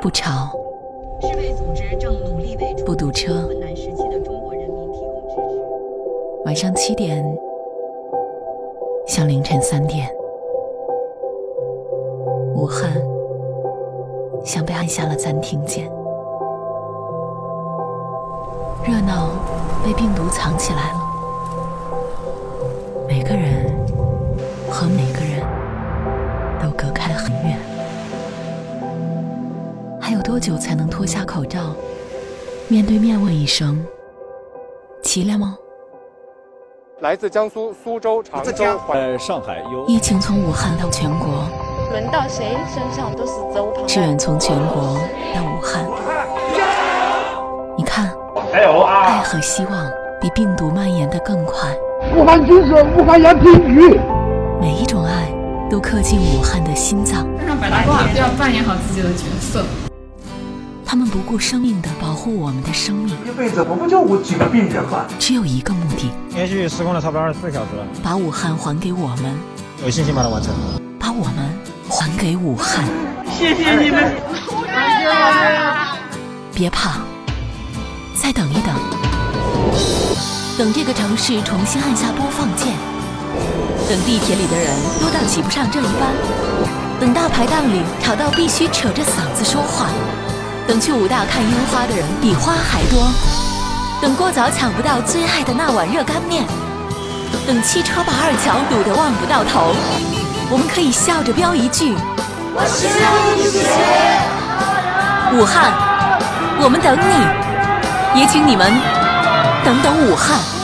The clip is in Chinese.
不吵， 世卫组织正努力为不堵车。 困难时期的中国人民提供支持。 晚上7点，像凌晨3点，武汉像被按下了暂停键，热闹被病毒藏起来了，每个人和每个人都隔开很远。还有多久才能脱下口罩，面对面问一声齐了吗？ 来自江苏苏州、常州、 上海有疫情从武汉到全国， 轮到谁身上都是责无旁支贷。 援从全国到武汉。你看， 啊！ 爱和希望比病毒蔓延得更快。 武汉军事，武汉言评语。 每一种爱都刻进武汉的心脏。 让百大挂要扮演好自己的角色。 他们不顾生命地保护我们的生命， 一辈子我不就我几个病人吗？ 只有一个目的， 连续施工了差不多24小时了， 把武汉还给我们， 有信心把它完成。 把我们还给武汉。 谢谢你们， 别怕，再等一等，等这个城市重新按下播放键，等地铁里的人多到挤不上这一班，等大排档里吵到必须扯着嗓子说话，等去武大看樱花的人比花还多，等过早抢不到最爱的那碗热干面，等汽车把二桥堵得望不到头，我们可以笑着飙一句：我是一起。武汉，我们等你，也请你们等等武汉。